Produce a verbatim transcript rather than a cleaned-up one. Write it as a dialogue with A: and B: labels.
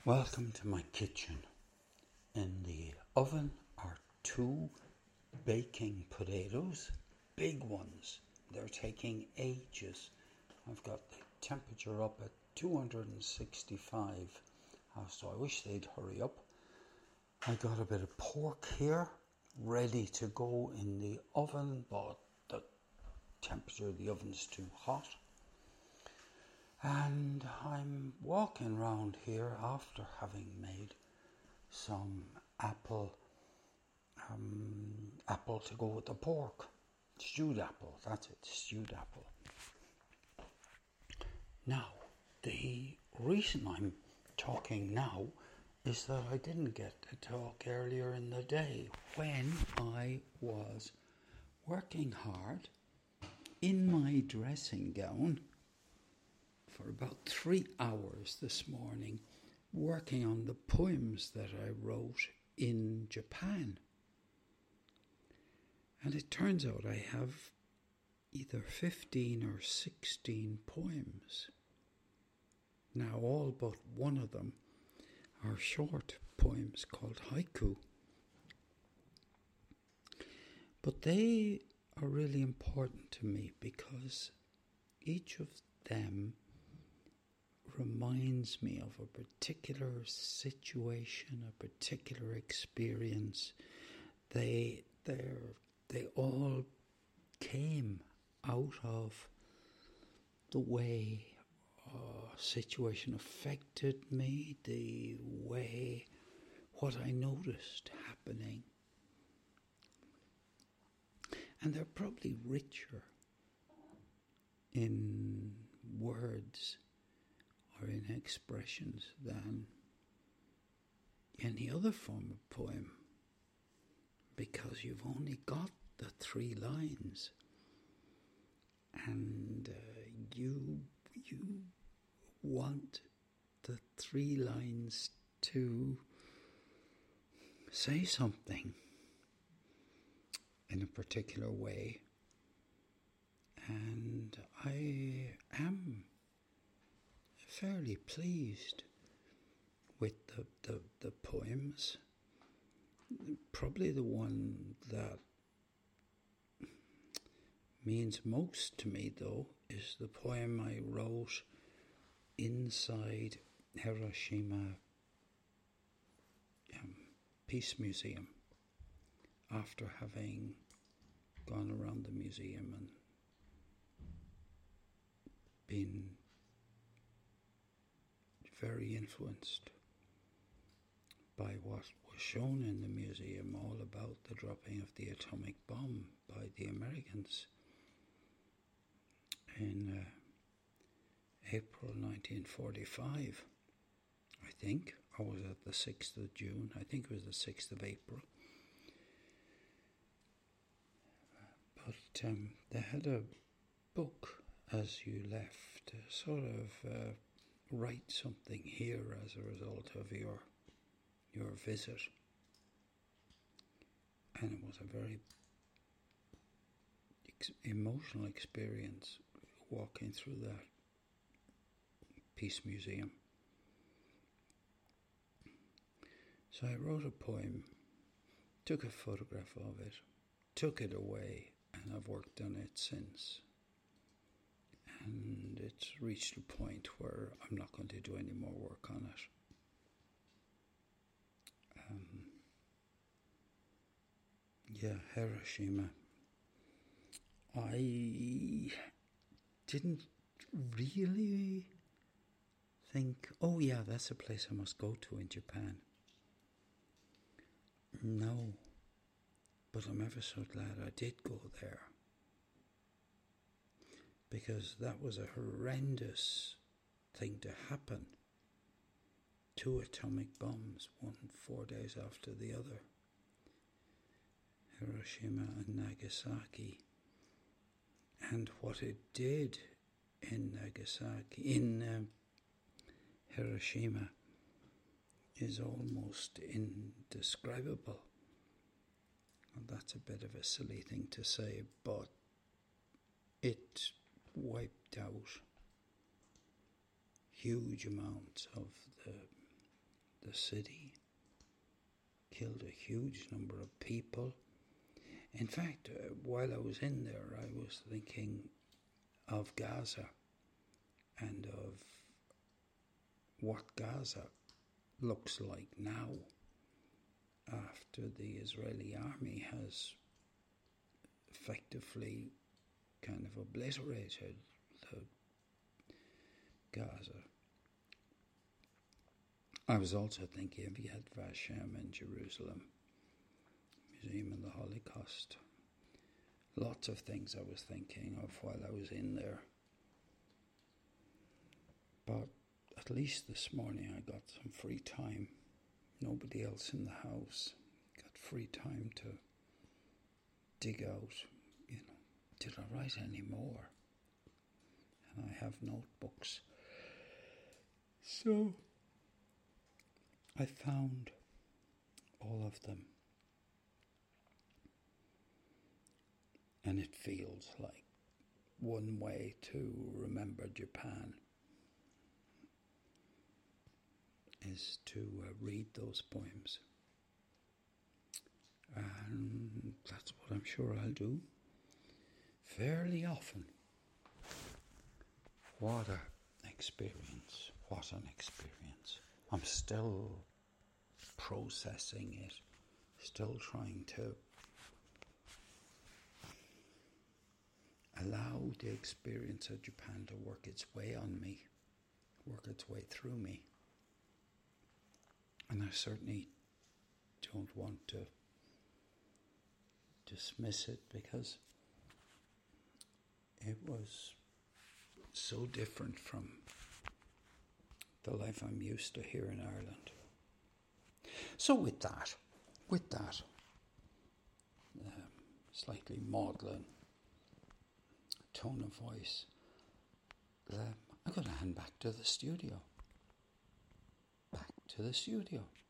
A: Welcome to my kitchen. In the oven are two baking potatoes, big ones. They're taking ages. I've got the temperature up at two hundred sixty-five, uh, so I wish they'd hurry up. I got a bit of pork here, ready to go in the oven, but the temperature of the oven's too hot. And I'm walking around here after having made some apple, um, apple to go with the pork. Stewed apple, that's it, stewed apple. Now, the reason I'm talking now is that I didn't get to talk earlier in the day when I was working hard in my dressing gown for about three hours this morning, working on the poems that I wrote in Japan. And it turns out I have either fifteen or sixteen poems. Now all but one of them are short poems called haiku. But they are really important to me because each of them reminds me of a particular situation, a particular experience. They they they all came out of the way a situation affected me, the way what I noticed happening. And they're probably richer in words or in expressions than any other form of poem, because you've only got the three lines, and uh, you you want the three lines to say something in a particular way, and I am fairly pleased with the, the, the poems. Probably the one that means most to me, though, is the poem I wrote inside Hiroshima um, Peace Museum after having gone around the museum and been very influenced by what was shown in the museum, all about the dropping of the atomic bomb by the Americans in uh, April nineteen forty-five, I think, or was it the sixth of June? I think it was the sixth of April. But um, they had a book as you left, uh, sort of uh, write something here as a result of your your visit, and it was a very ex- emotional experience walking through that Peace Museum. So I wrote a poem, took a photograph of it, took it away, and I've worked on it since. And it's reached a point where I'm not going to do any more work on it. Um, yeah, Hiroshima. I didn't really think, oh yeah, that's a place I must go to in Japan. No, but I'm ever so glad I did go there, because that was a horrendous thing to happen. Two atomic bombs, one four days after the other. Hiroshima and Nagasaki. And what it did in Nagasaki, in um, Hiroshima, is almost indescribable. And that's a bit of a silly thing to say, but it wiped out huge amounts of the the city, killed a huge number of people. In fact, uh, while I was in there, I was thinking of Gaza and of what Gaza looks like now after the Israeli army has effectively kind of obliterated the Gaza. I was also thinking of Yad Vashem in Jerusalem, Museum of the Holocaust. Lots of things I was thinking of while I was in there. But at least this morning I got some free time. Nobody else in the house. Got free time to dig out, you know, did I write any more? And I have notebooks. So I found all of them. And it feels like one way to remember Japan is to uh, read those poems. And that's what I'm sure I'll do fairly often. What an experience. What an experience. I'm still processing it, still trying to allow the experience of Japan to work its way on me, work its way through me. And I certainly don't want to dismiss it because it was so different from the life I'm used to here in Ireland. So with that, with that um, slightly maudlin tone of voice, um, I'm going to hand back to the studio. Back to the studio.